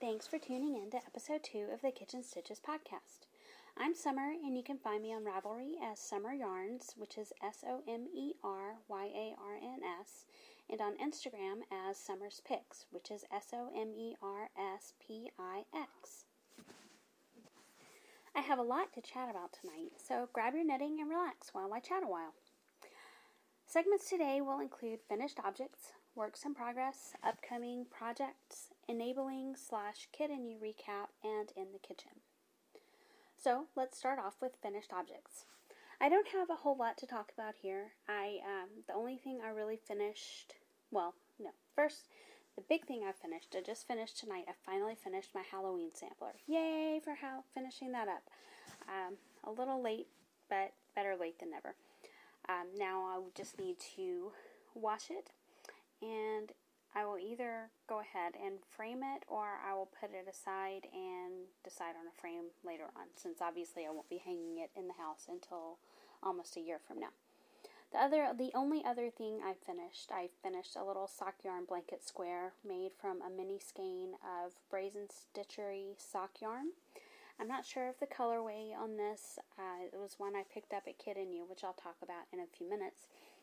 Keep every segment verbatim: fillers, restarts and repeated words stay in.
thanks for tuning in to episode two of the Kitchen Stitches podcast. I'm Summer, and you can find me on Ravelry as Summer Yarns, which is S O M E R Y A R N S, and on Instagram as Summer's Picks, which is S O M E R S P I X. I have a lot to chat about tonight, so grab your knitting and relax while I chat a while. Segments today will include finished objects, works in progress, upcoming projects, enabling slash kit and you recap, and in the kitchen. So let's start off with finished objects. I don't have a whole lot to talk about here. I um, the only thing I really finished, well, no, first, the big thing I finished, I just finished tonight, I finally finished my Halloween sampler. Yay for how finishing that up. Um, a little late, but better late than never. Um, now I just need to wash it, and I will either go ahead and frame it, or I will put it aside and decide on a frame later on, since obviously I won't be hanging it in the house until almost a year from now. The other, the only other thing I finished, I finished a little sock yarn blanket square made from a mini skein of Brazen Stitchery sock yarn. I'm not sure of the colorway on this. Uh, it was one I picked up at Kit and You, which I'll talk about in a few minutes.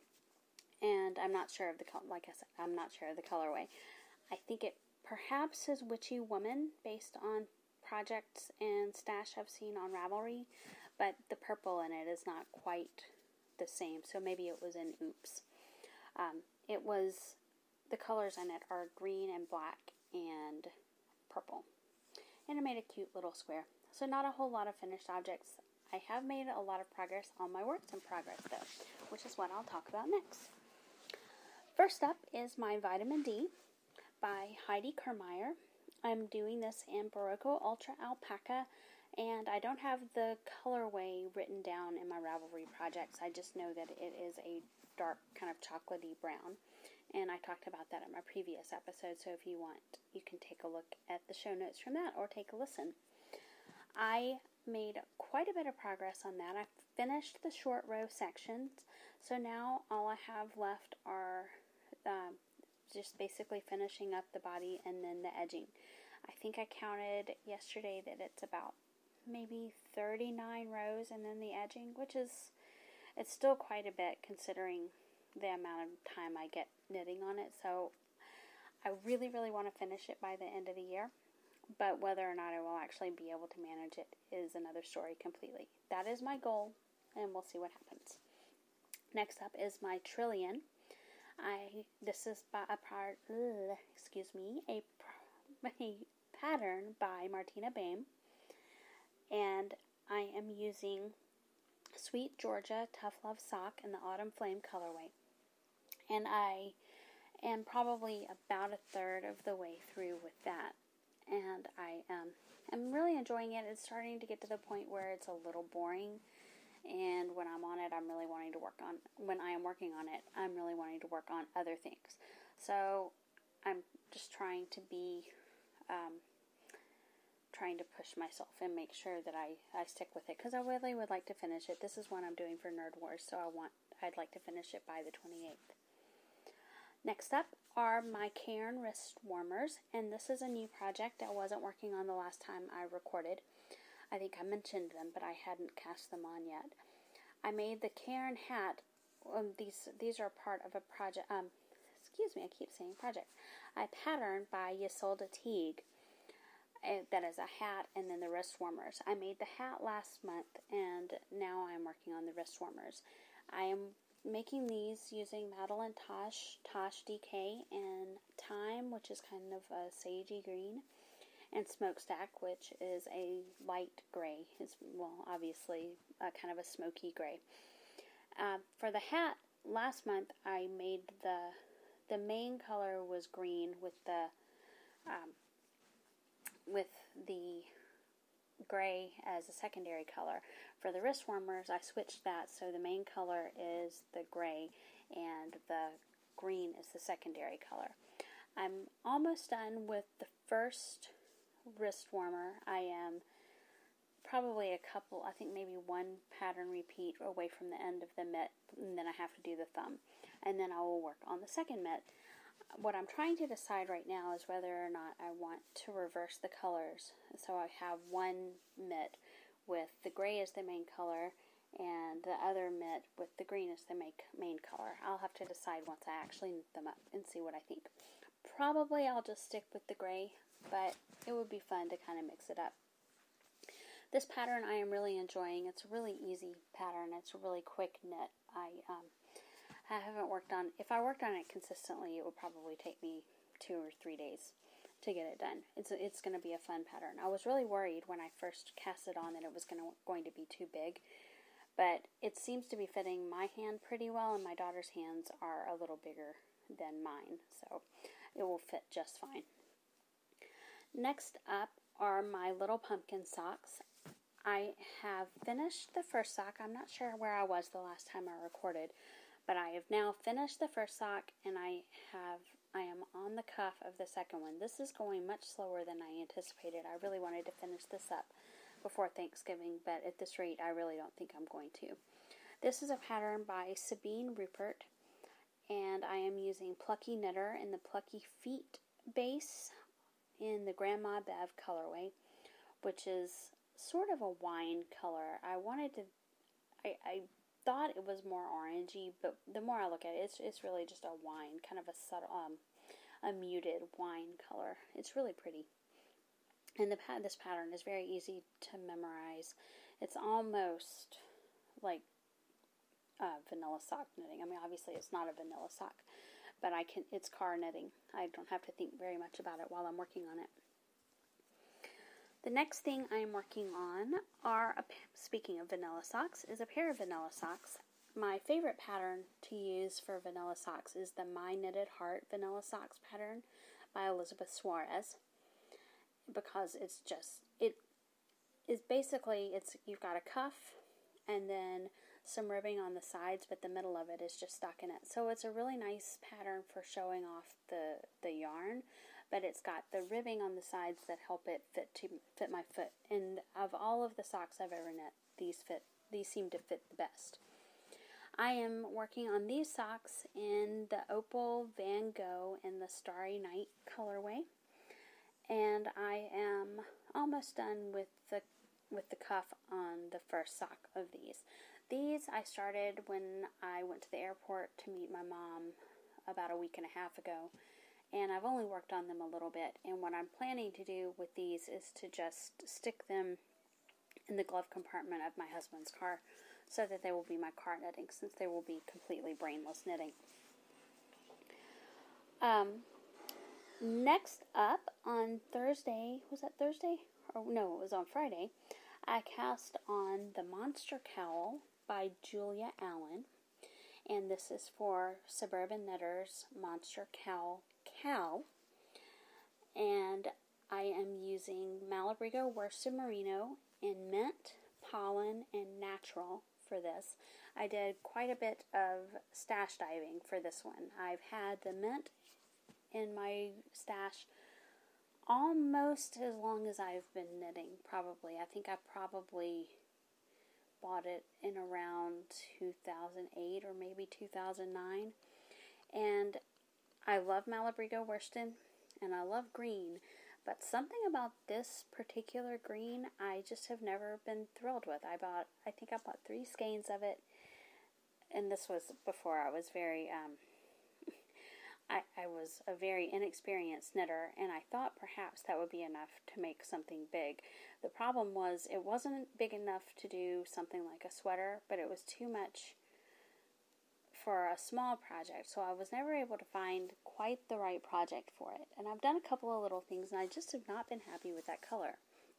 And I'm not sure of the color, like I said, I'm not sure of the colorway. I think it perhaps says Witchy Woman based on projects and stash I've seen on Ravelry, but the purple in it is not quite the same, so maybe it was an oops. Um, it was, the colors in it are green and black and purple. And I made a cute little square. So not a whole lot of finished objects. I have made a lot of progress on my works in progress though, which is what I'll talk about next. First up is my Vitamin D by Heidi Kermeyer. I'm doing this in Barocco Ultra Alpaca, and I don't have the colorway written down in my Ravelry projects. I just know that it is a dark kind of chocolatey brown, and I talked about that in my previous episode, so if you want, you can take a look at the show notes from that or take a listen. I made quite a bit of progress on that. I finished the short row sections, so now all I have left are um, just basically finishing up the body and then the edging. I think I counted yesterday that it's about maybe thirty-nine rows and then the edging, which is, it's still quite a bit considering the amount of time I get knitting on it. So I really, really want to finish it by the end of the year. But whether or not I will actually be able to manage it is another story completely. That is my goal, and we'll see what happens. Next up is my Trillion. I this is by a part, ugh, excuse me, a, a pattern by Martina Baim, and I am using Sweet Georgia Tough Love Sock in the Autumn Flame colorway, and I am probably about a third of the way through with that. And I um, am really enjoying it. It's starting to get to the point where it's a little boring, and when I'm on it, I'm really wanting to work on, when I am working on it, I'm really wanting to work on other things. So I'm just trying to be, um, trying to push myself and make sure that I, I stick with it, because I really would like to finish it. This is one I'm doing for Nerd Wars, so I want, I'd like to finish it by the twenty-eighth. Next up are my Cairn wrist warmers, and this is a new project I wasn't working on the last time I recorded. I think I mentioned them, but I hadn't cast them on yet. I made the Cairn hat. Um, these these are part of a project. Um, excuse me, I keep saying project. I patterned by Yisolda Teague. Uh, that is a hat, and then the wrist warmers. I made the hat last month, and now I'm working on the wrist warmers. I am making these using Madeline Tosh, Tosh D K, and Thyme, which is kind of a sagey green, and Smokestack, which is a light gray. It's, well, obviously, uh, kind of a smoky gray. Uh, for the hat, last month I made the the main color was green with the um, with the gray as a secondary color. For the wrist warmers, I switched that, so the main color is the gray and the green is the secondary color. I'm almost done with the first wrist warmer. I am probably a couple, I think maybe one pattern repeat away from the end of the mitt, and then I have to do the thumb, and then I will work on the second mitt. What I'm trying to decide right now is whether or not I want to reverse the colors. So I have one mitt with the gray as the main color and the other mitt with the green as the main color. I'll have to decide once I actually knit them up and see what I think. Probably I'll just stick with the gray, but it would be fun to kind of mix it up. This pattern I am really enjoying. It's a really easy pattern. It's a really quick knit. I um, I haven't worked on, if I worked on it consistently, it would probably take me two or three days to get it done. It's it's going to be a fun pattern. I was really worried when I first cast it on that it was going to going to be too big, but it seems to be fitting my hand pretty well, and my daughter's hands are a little bigger than mine, so it will fit just fine. Next up are my little pumpkin socks. I have finished the first sock. I'm not sure where I was the last time I recorded, but I have now finished the first sock, and I have I am on the cuff of the second one. This is going much slower than I anticipated. I really wanted to finish this up before Thanksgiving, but at this rate, I really don't think I'm going to. This is a pattern by Sabine Rupert, and I am using Plucky Knitter in the Plucky Feet base in the Grandma Bev colorway, which is sort of a wine color. I wanted to, I, I thought it was more orangey, but the more I look at it, it's it's really just a wine, kind of a subtle, um, a muted wine color. It's really pretty. And the this pattern is very easy to memorize. It's almost like uh, vanilla sock knitting. I mean, obviously it's not a vanilla sock, but I can. It's car knitting. I don't have to think very much about it while I'm working on it. The next thing I am working on are, a, speaking of vanilla socks, is a pair of vanilla socks. My favorite pattern to use for vanilla socks is the My Knitted Heart vanilla socks pattern by Elizabeth Suarez, because it's just, it is basically, it's you've got a cuff and then some ribbing on the sides, but the middle of it is just stuck in it. So it's a really nice pattern for showing off the, the yarn, but it's got the ribbing on the sides that help it fit to fit my foot. And of all of the socks I've ever knit, these fit these seem to fit the best. I am working on these socks in the Opal Van Gogh and the Starry Night colorway, and I am almost done with the with the cuff on the first sock of these. These I started when I went to the airport to meet my mom about a week and a half ago, and I've only worked on them a little bit. And what I'm planning to do with these is to just stick them in the glove compartment of my husband's car so that they will be my car knitting, since they will be completely brainless knitting. Um, next up on Thursday, was that Thursday? Or no, it was on Friday, I cast on the Monster Cowl by Julia Allen, and this is for Suburban Knitters Monster Cowl Cow, and I am using Malabrigo Worsted Merino in Mint, Pollen, and Natural for this. I did quite a bit of stash diving for this one. I've had the Mint in my stash almost as long as I've been knitting, probably. I think I probably bought it in around two thousand eight or maybe two thousand nine. And I love Malabrigo Worsted, and I love green, but something about this particular green I just have never been thrilled with. I bought, I think I bought three skeins of it, and this was before I was very, um, I, I was a very inexperienced knitter, and I thought perhaps that would be enough to make something big. The problem was it wasn't big enough to do something like a sweater, but it was too much for a small project, so I was never able to find quite the right project for it. And I've done a couple of little things, and I just have not been happy with that color.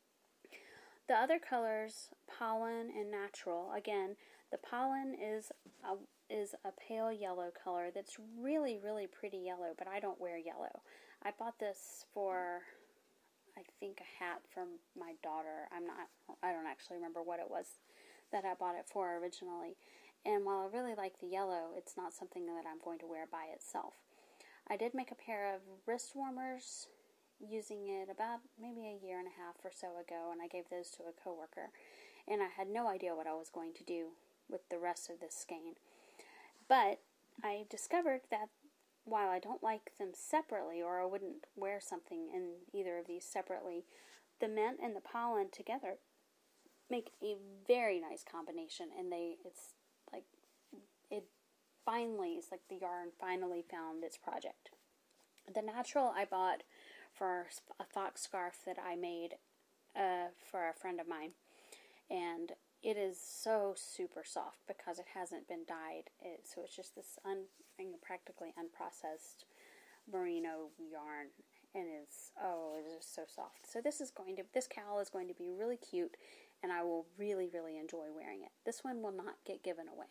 The other colors, Pollen and Natural, again, the Pollen is a, is a pale yellow color that's really, really pretty yellow, but I don't wear yellow. I bought this for, I think, a hat from my daughter. I'm not, I don't actually remember what it was that I bought it for originally. And while I really like the yellow, it's not something that I'm going to wear by itself. I did make a pair of wrist warmers using it about maybe a year and a half or so ago, and I gave those to a coworker. And I had no idea what I was going to do with the rest of this skein. But I discovered that while I don't like them separately, or I wouldn't wear something in either of these separately, the mint and the pollen together make a very nice combination, and they, it's like, it finally, it's like the yarn finally found its project. The natural I bought for a fox scarf that I made uh, for a friend of mine, and it is so super soft because it hasn't been dyed. It, so it's just this un, practically unprocessed merino yarn, and it's, oh, it is so soft. So this is going to, this cowl is going to be really cute, and I will really, really enjoy wearing it. This one will not get given away.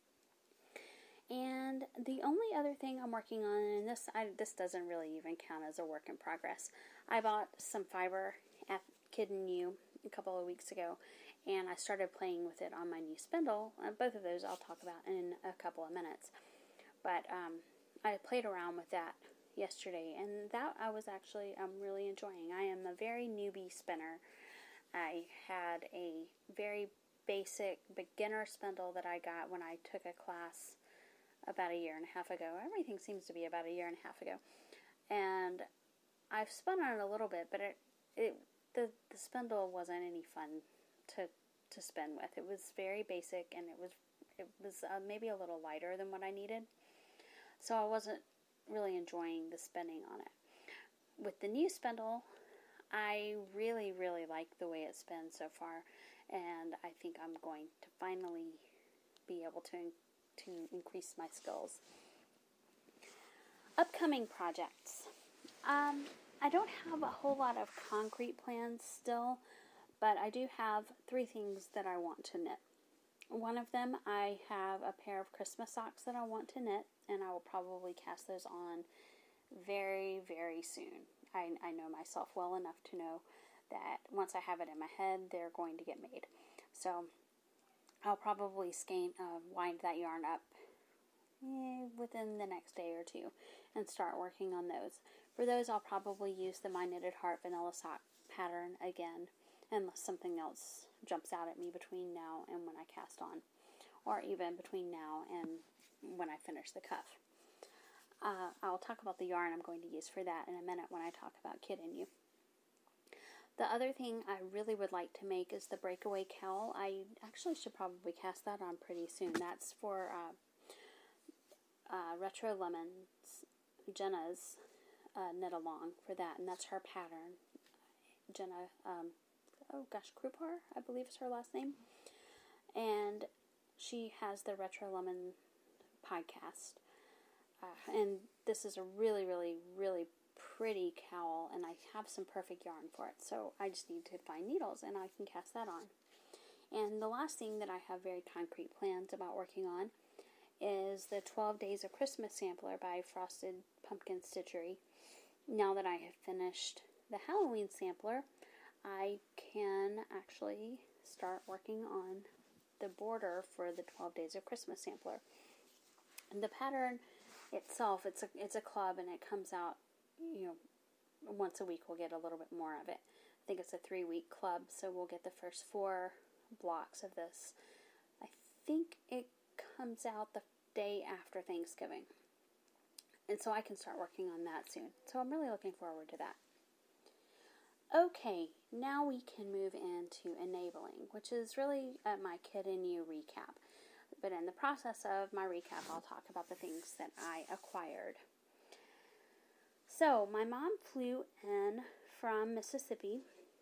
And the only other thing I'm working on, and this I, this doesn't really even count as a work in progress, I bought some fiber at Kid and You a couple of weeks ago, and I started playing with it on my new spindle. Uh, both of those I'll talk about in a couple of minutes. But um, I played around with that yesterday, and that I was actually I'm really enjoying. I am a very newbie spinner. I had a very basic beginner spindle that I got when I took a class about a year and a half ago. Everything seems to be about a year and a half ago. And I've spun on it a little bit, but it, it the, the spindle wasn't any fun to to spin with. It was very basic, and it was it was uh, maybe a little lighter than what I needed. So I wasn't really enjoying the spinning on it. With the new spindle, I really, really like the way it spins so far, and I think I'm going to finally be able to to increase my skills. Upcoming projects. Um, I don't have a whole lot of concrete plans still, but I do have three things that I want to knit. One of them, I have a pair of Christmas socks that I want to knit, and I will probably cast those on very, very soon. I, I know myself well enough to know that once I have it in my head, they're going to get made. So I'll probably skein, uh, wind that yarn up eh, within the next day or two and start working on those. For those, I'll probably use the My Knitted Heart Vanilla Sock pattern again, unless something else jumps out at me between now and when I cast on, or even between now and when I finish the cuff. Uh, I'll talk about the yarn I'm going to use for that in a minute when I talk about Kid and You. The other thing I really would like to make is the breakaway cowl. I actually should probably cast that on pretty soon. That's for uh, uh, Retro Lemons, Jenna's uh, knit along for that, and that's her pattern. Jenna, um, oh gosh, Krupar, I believe is her last name. And she has the Retro Lemon podcast. Uh, and this is a really, really, really pretty cowl, and I have some perfect yarn for it, so I just need to find needles and I can cast that on. And the last thing that I have very concrete plans about working on is the twelve Days of Christmas sampler by Frosted Pumpkin Stitchery. Now that I have finished the Halloween sampler, I can actually start working on the border for the twelve Days of Christmas sampler. And the pattern itself, it's a it's a club, and it comes out, you know, once a week. We'll get a little bit more of it. I think it's a three week club, so we'll get the first four blocks of this. I think it comes out the day after Thanksgiving, and so I can start working on that soon. So I'm really looking forward to that. Okay, now we can move into enabling, which is really uh, my Kid and You recap. But in the process of my recap, I'll talk about the things that I acquired. So, my mom flew in from Mississippi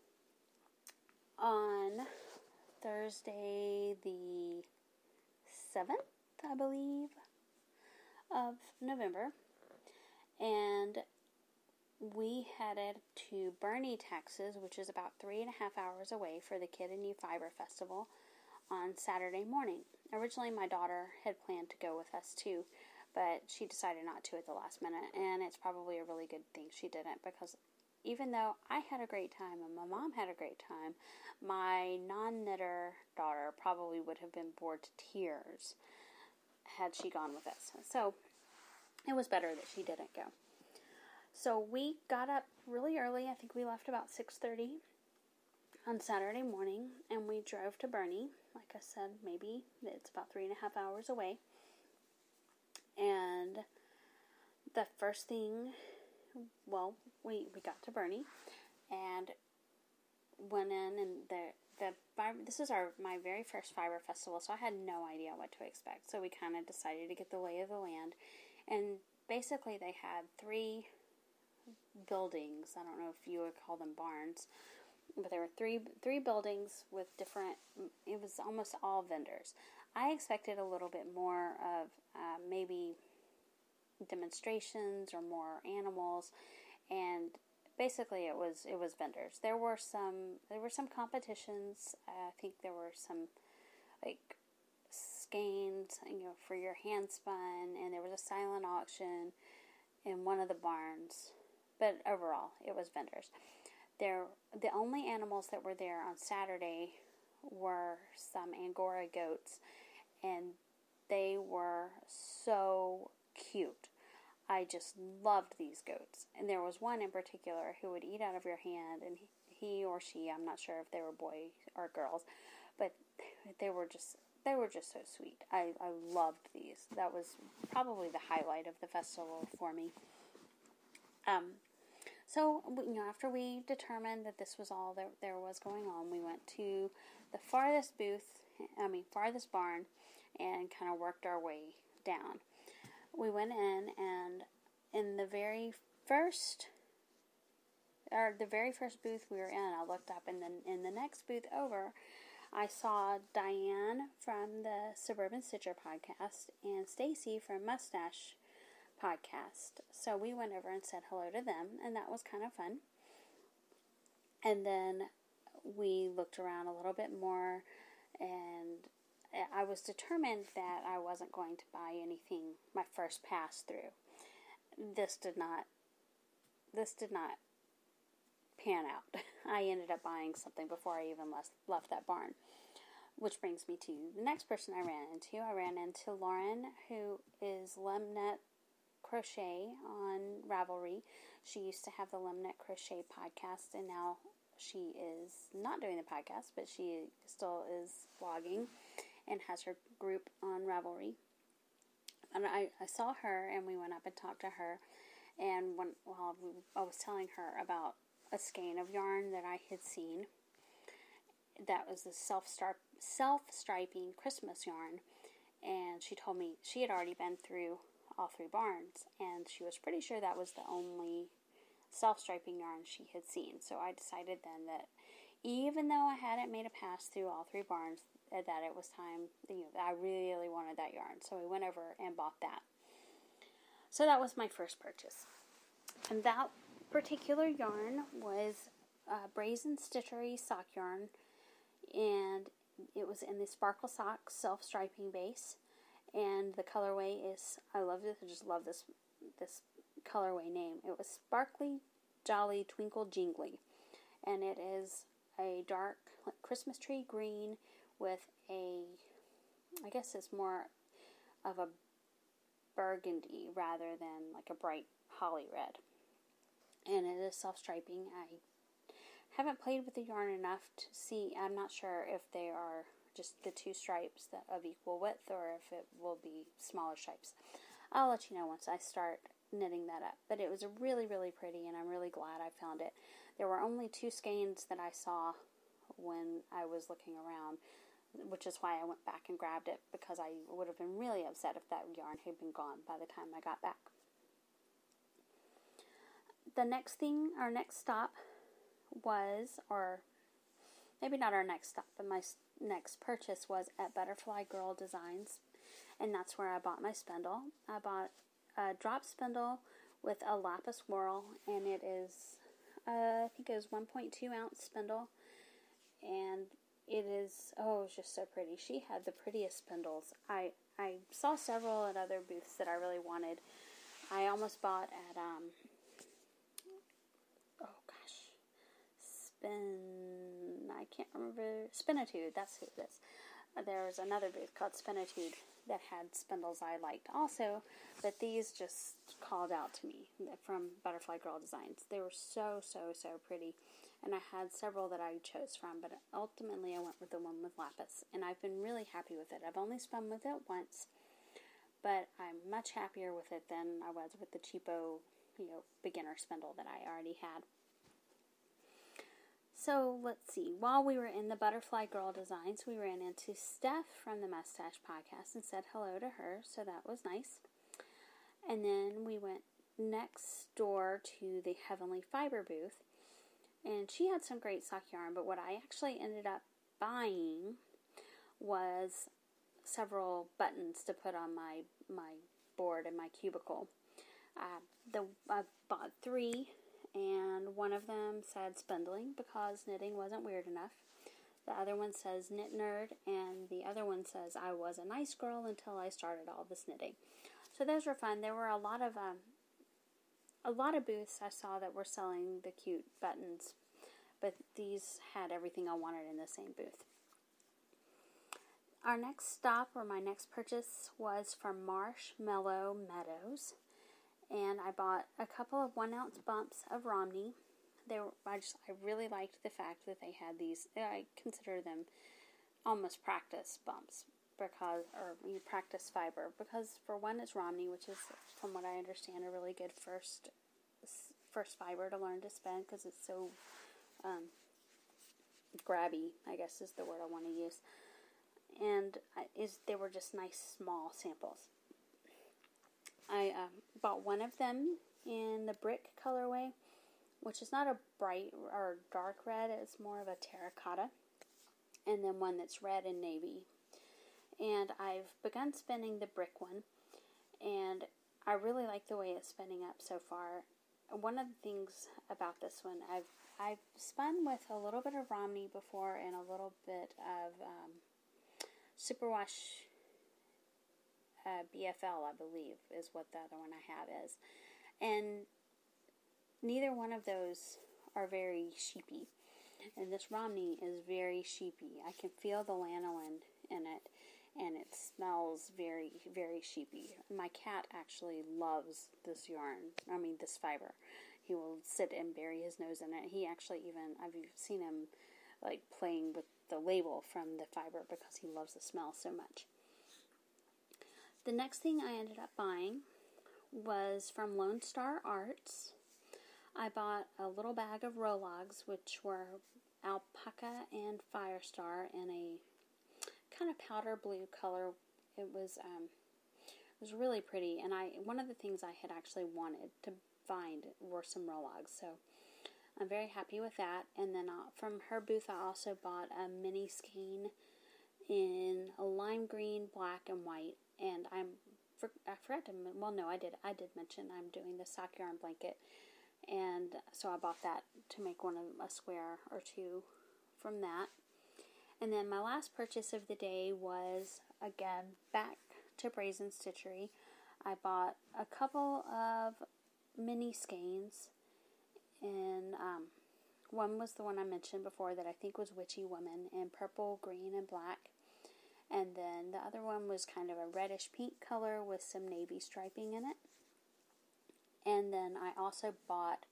on Thursday the seventh, I believe, of November. And we headed to Boerne, Texas, which is about three and a half hours away, for the Kid and You Fiber Festival on Saturday morning. Originally, my daughter had planned to go with us too, but she decided not to at the last minute, and it's probably a really good thing she didn't, because even though I had a great time and my mom had a great time, my non-knitter daughter probably would have been bored to tears had she gone with us. So it was better that she didn't go. So we got up really early. I think we left about six thirty on Saturday morning, and we drove to Boerne. Like I said, maybe it's about three and a half hours away. And the first thing, well, we, we got to Boerne and went in, and the the this is our my very first fiber festival, so I had no idea what to expect. So we kind of decided to get the lay of the land, and basically they had three buildings. I don't know if you would call them barns, but there were three three buildings with different. It was almost all vendors. I expected a little bit more of uh, maybe demonstrations or more animals, and basically it was it was vendors. There were some there were some competitions. Uh, I think there were some like skeins, you know, for your hand spun, and there was a silent auction in one of the barns. But overall, it was vendors. There, the only animals that were there on Saturday were some Angora goats, and they were so cute. I just loved these goats. And there was one in particular who would eat out of your hand, and he, he or she, I'm not sure if they were boys or girls, but they were just they were just so sweet. I, I loved these. That was probably the highlight of the festival for me. Um, so, you know, after we determined that this was all that there was going on, we went to the farthest booth, I mean, farthest barn, and kind of worked our way down. We went in, and in the very first, or the very first booth we were in, I looked up, and then in the next booth over, I saw Diane from the Suburban Stitcher podcast and Stacy from Mustache podcast. So we went over and said hello to them, and that was kind of fun. And then we looked around a little bit more, and I was determined that I wasn't going to buy anything my first pass through. This did not this did not pan out. I ended up buying something before I even left, left that barn. Which brings me to the next person I ran into. I ran into Lauren, who is Lemnet Crochet on Ravelry. She used to have the Lemnet Crochet podcast, and now she is not doing the podcast, but she still is blogging and has her group on Ravelry. And I, I saw her, and we went up and talked to her, and when while well, I was telling her about a skein of yarn that I had seen, that was the self-strip, self-striping Christmas yarn, and she told me she had already been through all three barns, and she was pretty sure that was the only self-striping yarn she had seen. So I decided then that even though I hadn't made a pass through all three barns, that it was time, you know, I really wanted that yarn. So we went over and bought that. So that was my first purchase. And that particular yarn was uh, Brazen Stitchery sock yarn, and it was in the Sparkle Sock self-striping base. And the colorway is, I love this, I just love this this colorway name. It was Sparkly Jolly Twinkle Jingly. And it is a dark like Christmas tree green with a, I guess it's more of a burgundy rather than like a bright holly red. And it is self-striping. I haven't played with the yarn enough to see, I'm not sure if they are just the two stripes that of equal width or if it will be smaller stripes. I'll let you know once I start knitting that up. But it was really, really pretty, and I'm really glad I found it. There were only two skeins that I saw when I was looking around, which is why I went back and grabbed it, because I would have been really upset if that yarn had been gone by the time I got back. The next thing, our next stop was, or maybe not our next stop, but my next purchase was at Butterfly Girl Designs, and that's where I bought my spindle. I bought a drop spindle with a lapis whorl, and it is, uh, I think it was one point two ounce spindle, and it is, oh, it's just so pretty. She had the prettiest spindles. I, I saw several at other booths that I really wanted. I almost bought at, um, oh gosh, Spin, I can't remember, Spinitude, that's who it is. There was another booth called Spinitude that had spindles I liked also, but these just called out to me from Butterfly Girl Designs. They were so, so, so pretty, and I had several that I chose from, but ultimately I went with the one with lapis, and I've been really happy with it. I've only spun with it once, but I'm much happier with it than I was with the cheapo, you know, beginner spindle that I already had. So let's see, while we were in the Butterfly Girl Designs, we ran into Steph from the Mustache Podcast and said hello to her, so that was nice. And then we went next door to the Heavenly Fiber booth, and she had some great sock yarn, but what I actually ended up buying was several buttons to put on my my board in my cubicle. Uh, the I bought three, and one of them said spindling because knitting wasn't weird enough. The other one says knit nerd, and the other one says I was a nice girl until I started all this knitting. So those were fun. There were a lot of um, a lot of booths I saw that were selling the cute buttons, but these had everything I wanted in the same booth. Our next stop, or my next purchase, was from Marshmallow Meadows, and I bought a couple of one ounce bumps of Romney. They were, I just I really liked the fact that they had these. I consider them almost practice bumps because, or you practice fiber, because for one it's Romney, which is, from what I understand, a really good first first fiber to learn to spin because it's so um, grabby, I guess is the word I want to use. And I, is they were just nice small samples. I um, bought one of them in the brick colorway, which is not a bright or dark red, it's more of a terracotta, and then one that's red and navy. And I've begun spinning the brick one, and I really like the way it's spinning up so far. One of the things about this one, I've I've spun with a little bit of Romney before and a little bit of um, Superwash uh, B F L, I believe, is what the other one I have is. And neither one of those are very sheepy. And this Romney is very sheepy. I can feel the lanolin in it, and it smells very, very sheepy. My cat actually loves this yarn, I mean this fiber. He will sit and bury his nose in it. He actually even, I've seen him like playing with the label from the fiber because he loves the smell so much. The next thing I ended up buying was from Lone Star Arts. I bought a little bag of Rologs, which were alpaca and Firestar in a kind of powder blue color. It was um, it was really pretty, and I one of the things I had actually wanted to find were some Rologs, so I'm very happy with that. And then uh, from her booth, I also bought a mini skein in a lime green, black, and white. And I'm for, I forgot to well, no, I did I did mention I'm doing the sock yarn blanket. And so I bought that to make one of a square or two from that. And then my last purchase of the day was, again, back to Brazen Stitchery. I bought a couple of mini skeins. And um, one was the one I mentioned before that I think was Witchy Woman in purple, green, and black. And then the other one was kind of a reddish pink color with some navy striping in it. And then I also bought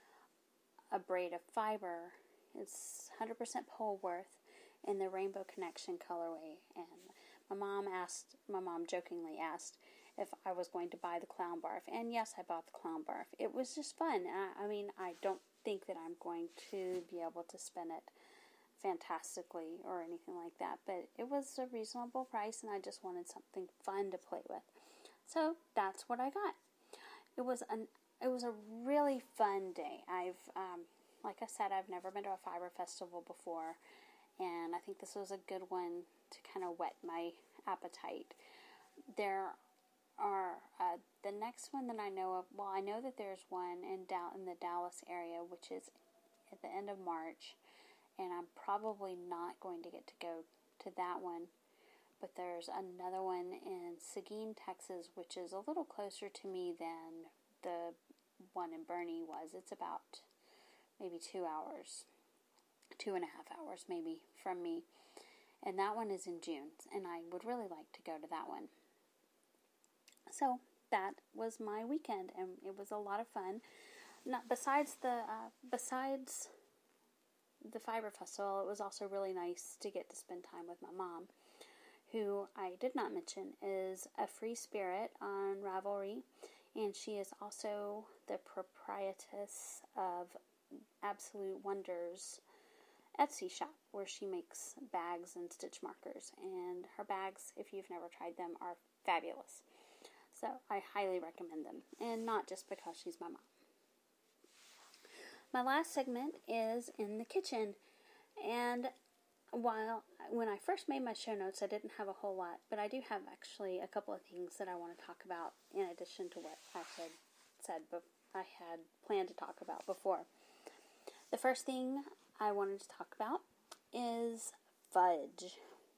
a braid of fiber. It's one hundred percent Polworth in the Rainbow Connection colorway. And my mom asked, my mom jokingly asked if I was going to buy the clown barf. And yes, I bought the clown barf. It was just fun. I, I mean, I don't think that I'm going to be able to spin it fantastically or anything like that. But it was a reasonable price, and I just wanted something fun to play with. So that's what I got. It was an it was a really fun day. I've um, like I said, I've never been to a fiber festival before, and I think this was a good one to kind of whet my appetite. There are uh, the next one that I know of. Well, I know that there's one in Dow- in the Dallas area, which is at the end of March, and I'm probably not going to get to go to that one. But there's another one in Seguin, Texas, which is a little closer to me than the one in Bernie was. It's about maybe two hours, two and a half hours maybe from me. And that one is in June, and I would really like to go to that one. So that was my weekend, and it was a lot of fun. Not besides the uh, besides the Fiber Festival, it was also really nice to get to spend time with my mom. who I did not mention is a free spirit on Ravelry, and she is also the proprietress of Absolute Wonders Etsy shop, where she makes bags and stitch markers, and her bags, if you've never tried them, are fabulous. So I highly recommend them, and not just because she's my mom. My last segment is in the kitchen, and while when I first made my show notes, I didn't have a whole lot, but I do have actually a couple of things that I want to talk about in addition to what I had said, but I had planned to talk about before. The first thing I wanted to talk about is fudge.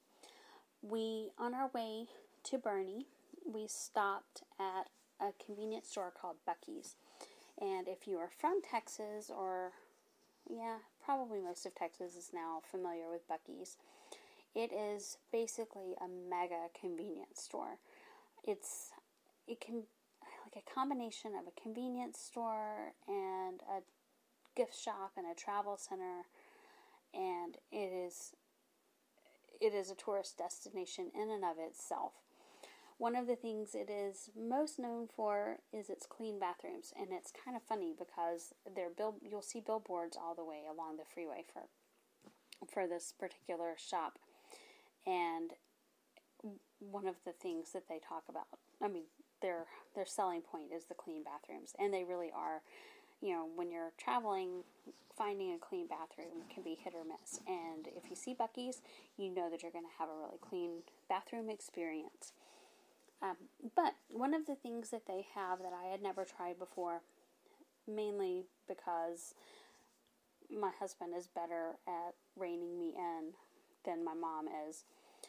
We, on our way to Boerne, we stopped at a convenience store called Buc-ee's. And if you are from Texas, or, yeah, probably most of Texas is now familiar with Buc-ee's, it is basically a mega convenience store. It's, it can, like a combination of a convenience store and a gift shop and a travel center, and it is it is a tourist destination in and of itself. One of the things it is most known for is its clean bathrooms, and it's kind of funny because they're bill you'll see billboards all the way along the freeway for for this particular shop, and one of the things that they talk about, I mean, their their selling point is the clean bathrooms, and they really are. You know, when you're traveling, finding a clean bathroom can be hit or miss. And if you see Buc-ee's, you know that you're going to have a really clean bathroom experience. Um, but one of the things that they have that I had never tried before, mainly because my husband is better at reining me in than my mom is,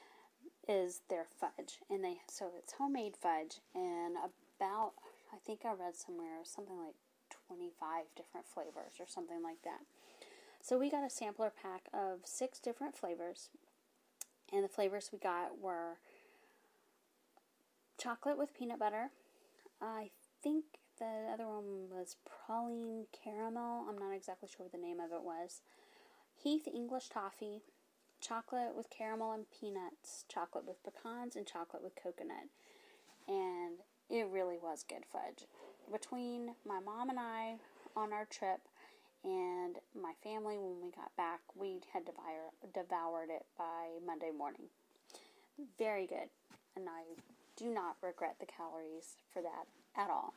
is their fudge. And they so it's homemade fudge, and about, I think I read somewhere, something like twenty-five different flavors or something like that. So we got a sampler pack of six different flavors, and the flavors we got were chocolate with peanut butter. I think the other one was praline caramel. I'm not exactly sure what the name of it was. Heath English toffee, chocolate with caramel and peanuts, chocolate with pecans, and chocolate with coconut. And it really was good fudge. Between my mom and I on our trip and my family when we got back, we had devour, devoured it by Monday morning. Very good. And I do not regret the calories for that at all.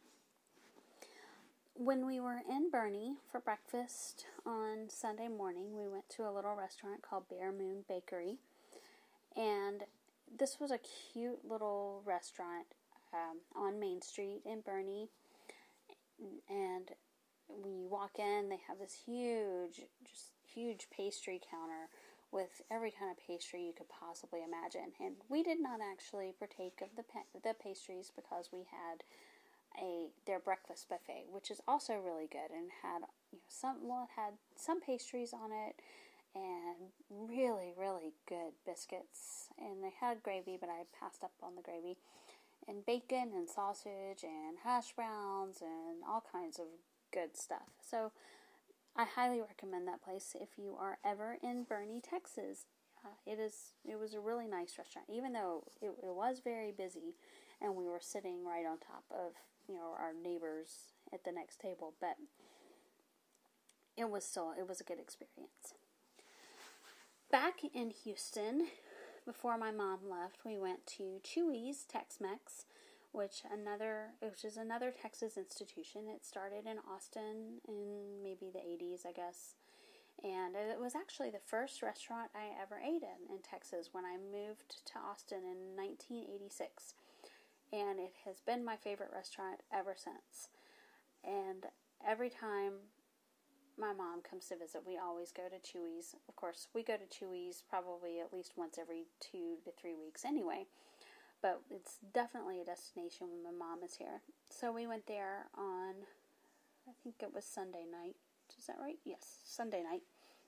When we were in Boerne for breakfast on Sunday morning, we went to a little restaurant called Bear Moon Bakery. And this was a cute little restaurant Um, on Main Street in Boerne, and when you walk in, they have this huge, just huge pastry counter with every kind of pastry you could possibly imagine. And we did not actually partake of the pa- the pastries because we had a their breakfast buffet, which is also really good, and had you know some well, it had some pastries on it and really really good biscuits, and they had gravy, but I passed up on the gravy. And bacon and sausage and hash browns and all kinds of good stuff. So I highly recommend that place if you are ever in Boerne, Texas. Uh, it is. It was a really nice restaurant, even though it, it was very busy, and we were sitting right on top of you know our neighbors at the next table. But it was still it was a good experience. Back in Houston, before my mom left, we went to Chuy's Tex-Mex, which another which is another Texas institution. It started in Austin in maybe the eighties, I guess. And it was actually the first restaurant I ever ate in in Texas when I moved to Austin in nineteen eighty-six. And it has been my favorite restaurant ever since. And every time my mom comes to visit, we always go to Chuy's. Of course, we go to Chuy's probably at least once every two to three weeks anyway. But it's definitely a destination when my mom is here. So we went there on, I think it was Sunday night. Is that right? Yes, Sunday night.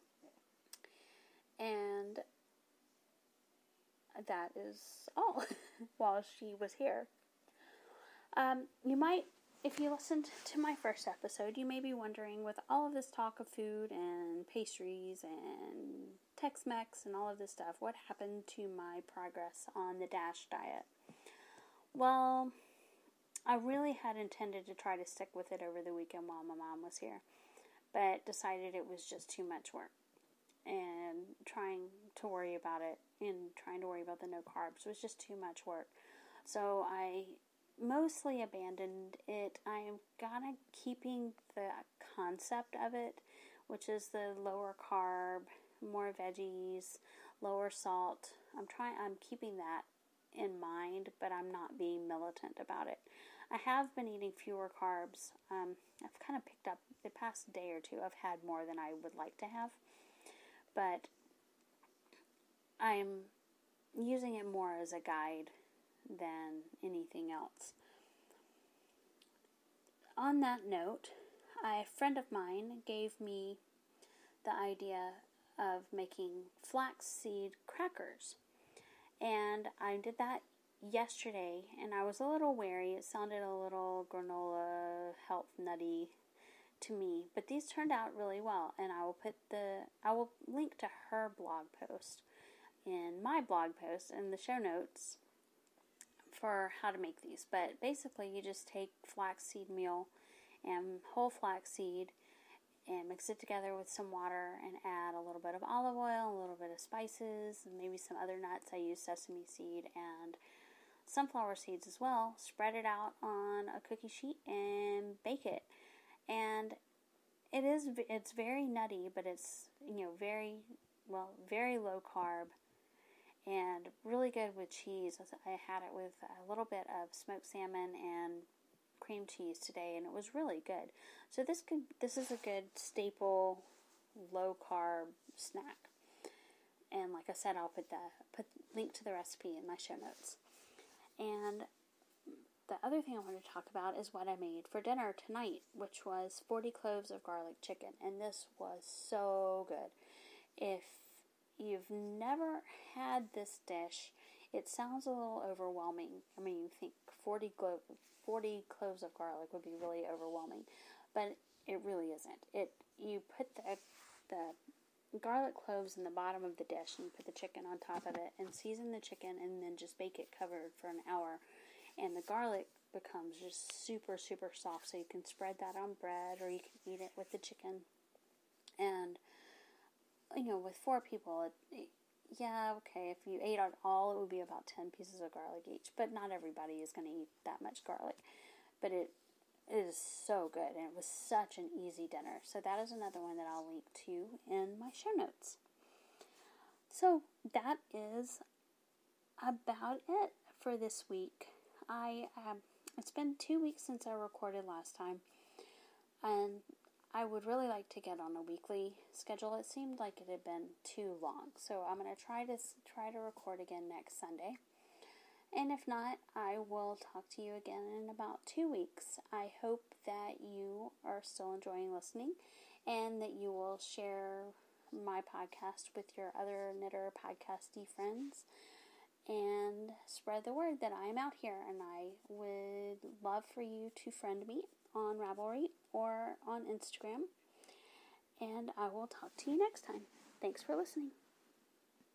And that is all while she was here. Um, you might if you listened to my first episode, you may be wondering, with all of this talk of food and pastries and Tex-Mex and all of this stuff, what happened to my progress on the DASH diet? Well, I really had intended to try to stick with it over the weekend while my mom was here, but decided it was just too much work. And trying to worry about it and trying to worry about the no carbs was just too much work. So I mostly abandoned it. I am kind of keeping the concept of it, which is the lower carb, more veggies, lower salt. I'm trying, I'm keeping that in mind, but I'm not being militant about it. I have been eating fewer carbs. Um, I've kind of picked up the past day or two. I've had more than I would like to have. But I'm using it more as a guide than anything else. On that note, a friend of mine gave me the idea of making flaxseed crackers. And I did that yesterday, and I was a little wary. It sounded a little granola health nutty to me, but these turned out really well, and I will put the I will link to her blog post in my blog post in the show notes for how to make these. But basically, you just take flaxseed meal and whole flaxseed and mix it together with some water and add a little bit of olive oil, a little bit of spices, and maybe some other nuts. I use sesame seed and sunflower seeds as well. Spread it out on a cookie sheet and bake it. And it is, it's very nutty, but it's, you know, very, well, very low carb and really good with cheese. I had it with a little bit of smoked salmon and cream cheese today, and it was really good. So this could, this is a good staple low carb snack. And like I said, I'll put the put link to the recipe in my show notes. And the other thing I want to talk about is what I made for dinner tonight, which was forty cloves of garlic chicken, and this was so good. If you've never had this dish, it sounds a little overwhelming. I mean, you think forty, glo- forty cloves of garlic would be really overwhelming, but it really isn't. It you put the the garlic cloves in the bottom of the dish, and you put the chicken on top of it, and season the chicken, and then just bake it covered for an hour. And the garlic becomes just super, super soft, so you can spread that on bread, or you can eat it with the chicken. And, you know, with four people, it, it, yeah, okay, if you ate it all, it would be about ten pieces of garlic each. But not everybody is going to eat that much garlic. But it, it is so good, and it was such an easy dinner. So that is another one that I'll link to in my show notes. So that is about it for this week. I um, it's been two weeks since I recorded last time, and I would really like to get on a weekly schedule. It seemed like it had been too long, so I'm going to try to try to record again next Sunday. And if not, I will talk to you again in about two weeks. I hope that you are still enjoying listening, and that you will share my podcast with your other knitter podcasty friends, and spread the word that I'm out here, and I would love for you to friend me on Ravelry or on Instagram, and I will talk to you next time. Thanks for listening.